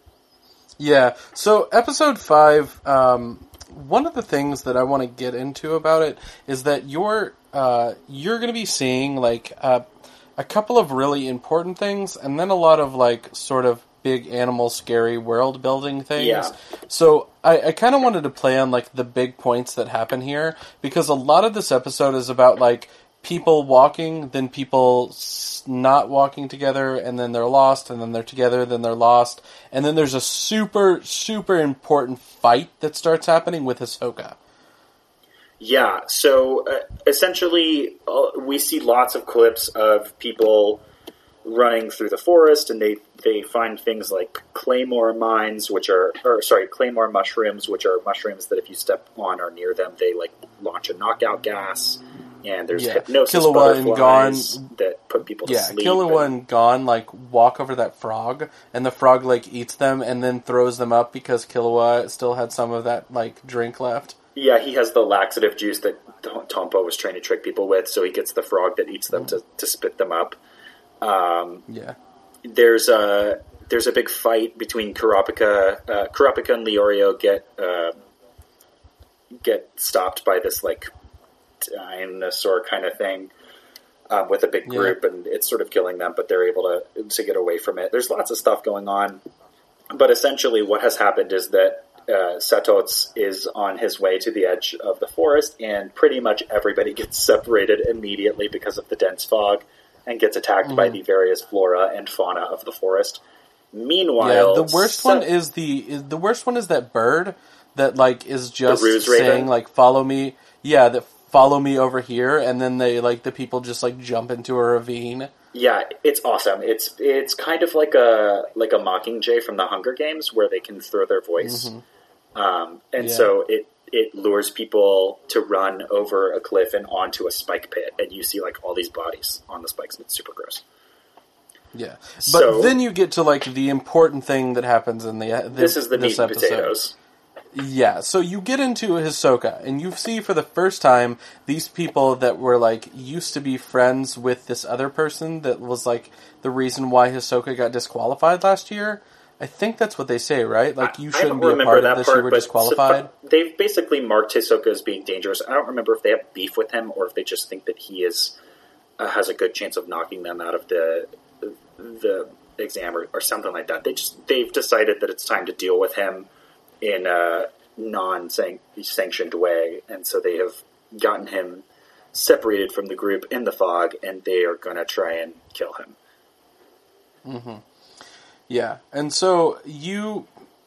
Yeah, so episode 5, one of the things that I want to get into about it is that you're going to be seeing, like, a couple of really important things, and then a lot of, like, sort of big animal scary world building things. Yeah. So I kind of wanted to play on, like, the big points that happen here, because a lot of this episode is about, like, people walking, then people not walking together, and then they're lost, and then they're together, then they're lost, and then there's a super, super important fight that starts happening with Hisoka. Yeah, so essentially we see lots of clips of people running through the forest, and they find things like claymore mushrooms, which are mushrooms that if you step on or near them, they like launch a knockout gas. And there's hypnosis Killua butterflies that put people to sleep. Killua and Gon walk over that frog, and the frog eats them and then throws them up because Killua still had some of that drink left. Yeah, he has the laxative juice that Tompo was trying to trick people with, so he gets the frog that eats them to spit them up. There's a big fight between Kurapika. Kurapika and Leorio get stopped by this dinosaur kind of thing with a big group, and it's sort of killing them, but they're able to get away from it. There's lots of stuff going on, but essentially what has happened is that Setots is on his way to the edge of the forest, and pretty much everybody gets separated immediately because of the dense fog and gets attacked by the various flora and fauna of the forest. Meanwhile, the worst one is that bird that is just saying follow me. Yeah, that follow me over here, and then they the people just jump into a ravine. Yeah, it's awesome. It's kind of like a Mockingjay from the Hunger Games, where they can throw their voice, so it lures people to run over a cliff and onto a spike pit, and you see all these bodies on the spikes, and it's super gross. Yeah, but then you get to the important thing that happens in this is the meat and potatoes. Yeah, so you get into Hisoka, and you see for the first time these people that were used to be friends with this other person that was the reason why Hisoka got disqualified last year. I think that's what they say, right? You shouldn't be a part of this, you were disqualified. They've basically marked Hisoka as being dangerous. I don't remember if they have beef with him or if they just think that he is has a good chance of knocking them out of the exam or something like that. They've decided that it's time to deal with him in a non-sanctioned way, and so they have gotten him separated from the group in the fog, and they are going to try and kill him. Mm-hmm. Yeah, and so you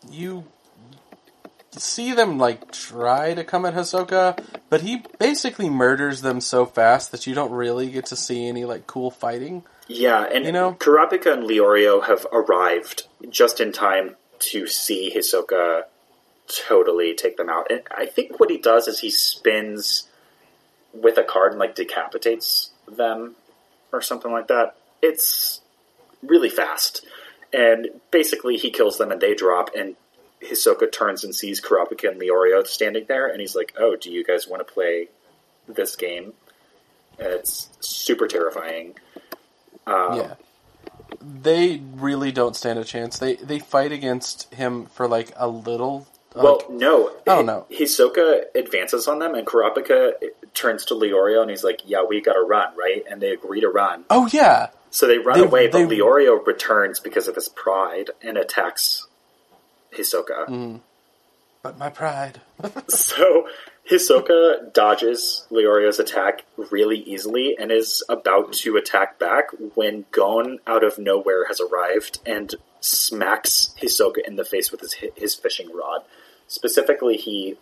see them try to come at Hisoka, but he basically murders them so fast that you don't really get to see any cool fighting. Yeah, and Kurapika and Leorio have arrived just in time to see Hisoka totally take them out. And I think what he does is he spins with a card and decapitates them or something like that. It's really fast. And basically he kills them and they drop, and Hisoka turns and sees Kurapika and Leorio standing there, and he's like, oh, do you guys want to play this game? And it's super terrifying. Yeah. They really don't stand a chance. They fight against him for a little. No. I don't know. Hisoka advances on them, and Kurapika turns to Leorio, and he's like, yeah, we gotta run, right? And they agree to run. Oh, yeah. So they run away, but Leorio returns because of his pride and attacks Hisoka. But my pride. So Hisoka dodges Leorio's attack really easily and is about to attack back when Gon, out of nowhere, has arrived and smacks Hisoka in the face with his fishing rod. Specifically, he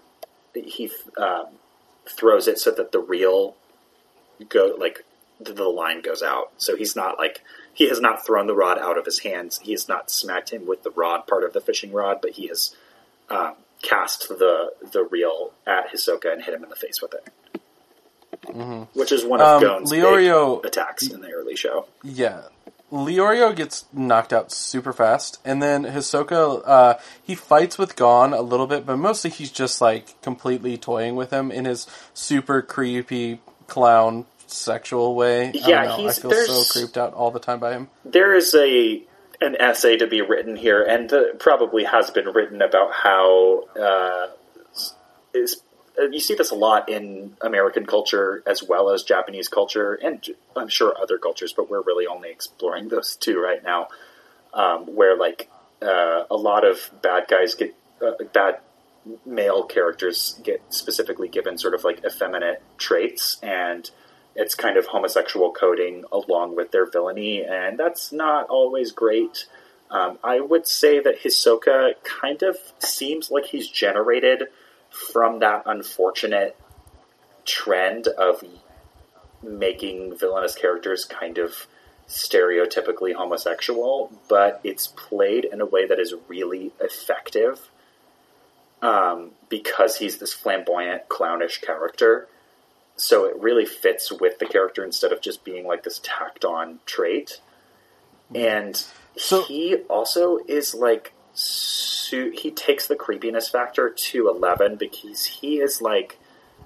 throws it so that the reel the line goes out. So he's not he has not thrown the rod out of his hands. He has not smacked him with the rod part of the fishing rod, but he has cast the reel at Hisoka and hit him in the face with it. Which is one of Gon's big attacks in the early show. Yeah. Leorio gets knocked out super fast, and then Hisoka, he fights with Gon a little bit, but mostly he's just completely toying with him in his super creepy clown sexual way. Yeah, I feel so creeped out all the time by him. There is an essay to be written here, and probably has been written about how you see this a lot in American culture as well as Japanese culture, and I'm sure other cultures, but we're really only exploring those two right now, where a lot of bad guys bad male characters get specifically given sort of effeminate traits, and it's kind of homosexual coding along with their villainy, and that's not always great. I would say that Hisoka kind of seems like he's generated from that unfortunate trend of making villainous characters kind of stereotypically homosexual, but it's played in a way that is really effective because he's this flamboyant, clownish character. So it really fits with the character instead of just being like this tacked-on trait. And he also is like... he takes the creepiness factor to 11 because he is like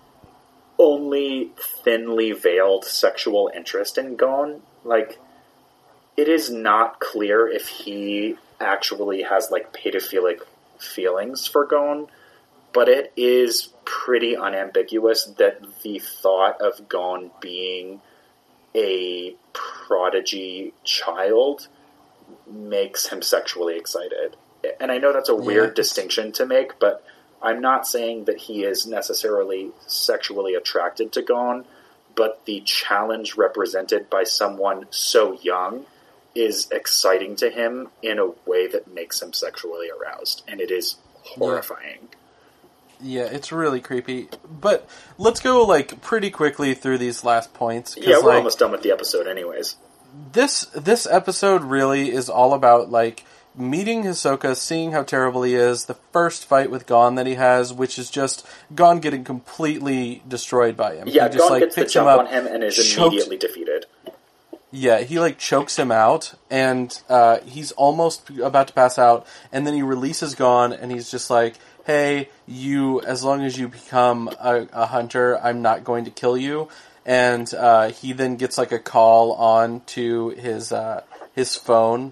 only thinly veiled sexual interest in Gon. Like, it is not clear if he actually has like pedophilic feelings for Gon, but it is pretty unambiguous that the thought of Gon being a prodigy child makes him sexually excited. And I know that's a weird distinction to make, but I'm not saying that he is necessarily sexually attracted to Gon, but the challenge represented by someone so young is exciting to him in a way that makes him sexually aroused, and it is horrifying. Yeah, it's really creepy. But let's go, like, pretty quickly through these last points. Yeah, we're almost done with the episode anyways. This episode really is all about, like, meeting Hisoka, seeing how terrible he is, the first fight with Gon that he has, which is just Gon getting completely destroyed by him. Yeah, he just, Gon like, gets the picks jump him up, on him and is immediately defeated. Yeah, he, like, chokes him out, and he's almost about to pass out, and then he releases Gon, and he's just like, hey, you, as long as you become a hunter, I'm not going to kill you. And he then gets, like, a call on to his phone,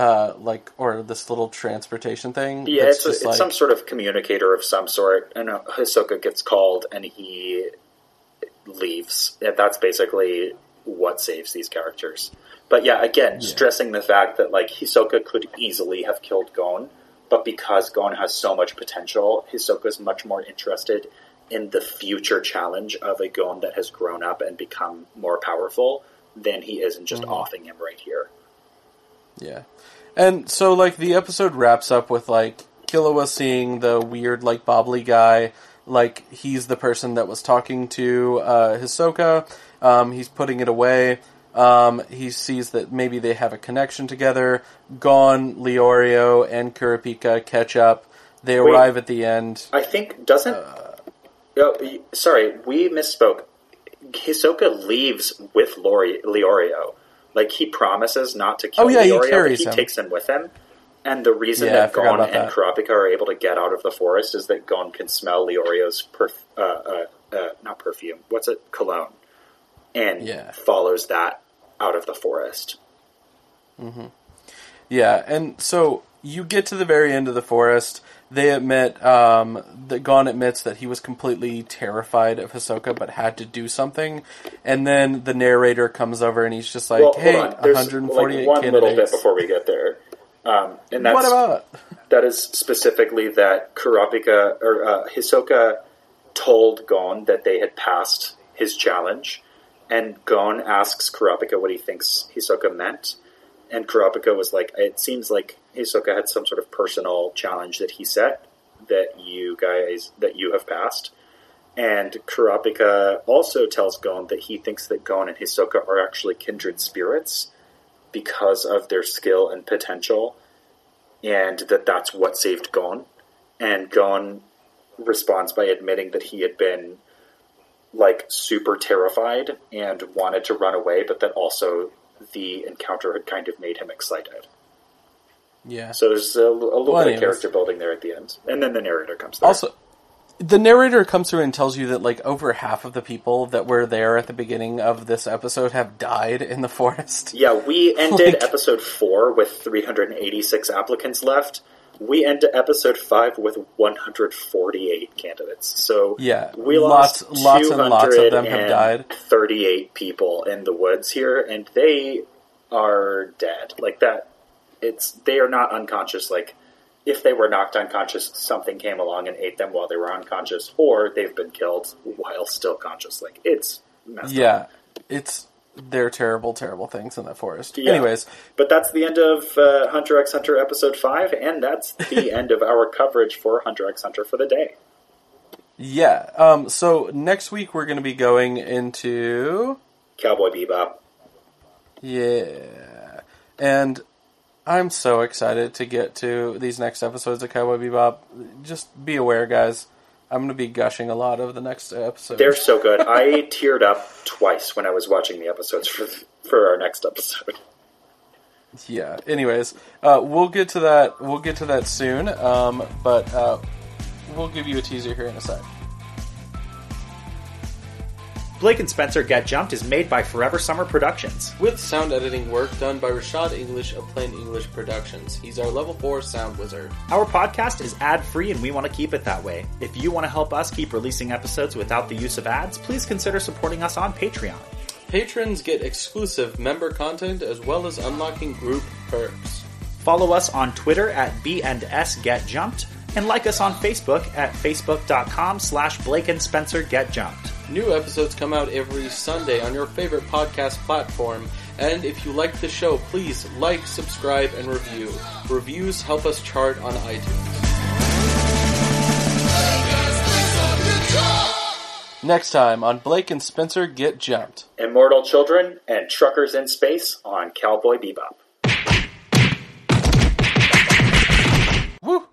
or this little transportation thing. Yeah, it's some sort of communicator of some sort, and Hisoka gets called, and he leaves. Yeah, that's basically what saves these characters. But yeah, again, stressing the fact that, like, Hisoka could easily have killed Gon, but because Gon has so much potential, Hisoka's much more interested in the future challenge of a Gon that has grown up and become more powerful than he is in just offing him right here. Yeah. And so, like, the episode wraps up with, like, Killua seeing the weird, like, bobbly guy. Like, he's the person that was talking to Hisoka. He's putting it away. He sees that maybe they have a connection together. Gon, Leorio, and Kurapika catch up. They arrive at the end. I think, sorry, we misspoke. Hisoka leaves with Leorio. Like, he promises not to kill Leorio, but he takes him with him. And the reason that Gon and Kurapika are able to get out of the forest is that Gon can smell Leorio's not perfume. What's it? Cologne. And follows that out of the forest. Mm-hmm. Yeah, and so you get to the very end of the forest. They admit, that Gon admits that he was completely terrified of Hisoka, but had to do something. And then the narrator comes over and he's just like, hey, 148 one candidates. Little bit before we get there. And that's, what about? That is specifically that Kurapika, or Hisoka told Gon that they had passed his challenge. And Gon asks Kurapika what he thinks Hisoka meant. And Kurapika was like, it seems like Hisoka had some sort of personal challenge that he set that you have passed. And Kurapika also tells Gon that he thinks that Gon and Hisoka are actually kindred spirits because of their skill and potential, and that's what saved Gon. And Gon responds by admitting that he had been, like, super terrified and wanted to run away, but that also the encounter had kind of made him excited. Yeah. So there's a little bit of character building there at the end. And then the narrator comes through. Also, the narrator comes through and tells you that, like, over half of the people that were there at the beginning of this episode have died in the forest. Yeah, we ended episode 4 with 386 applicants left. We end episode 5 with 148 candidates. So we lost lots and lots of them have died. 38 people in the woods here, and they are dead. Like that, they are not unconscious. Like, if they were knocked unconscious, something came along and ate them while they were unconscious, or they've been killed while still conscious. Like, it's messed up. They're terrible, terrible things in that forest. Yeah. Anyways. But that's the end of Hunter x Hunter episode 5, and that's the end of our coverage for Hunter x Hunter for the day. Yeah. So next week we're going to be going into... Cowboy Bebop. Yeah. And I'm so excited to get to these next episodes of Cowboy Bebop. Just be aware, guys. I'm going to be gushing a lot over the next episode. They're so good. I teared up twice when I was watching the episodes for our next episode. Yeah. Anyways, we'll get to that. We'll get to that soon. But we'll give you a teaser here in a sec. Blake and Spencer Get Jumped is made by Forever Summer Productions. With sound editing work done by Rashad English of Plain English Productions. He's our level 4 sound wizard. Our podcast is ad-free and we want to keep it that way. If you want to help us keep releasing episodes without the use of ads, please consider supporting us on Patreon. Patrons get exclusive member content as well as unlocking group perks. Follow us on Twitter at B&S-Get-Jumped and like us on Facebook at facebook.com/Blake and Spencer Get Jumped. New episodes come out every Sunday on your favorite podcast platform. And if you like the show, please like, subscribe, and review. Reviews help us chart on iTunes. Next time on Blake and Spencer Get Jumped. Immortal Children and Truckers in Space on Cowboy Bebop. Woo!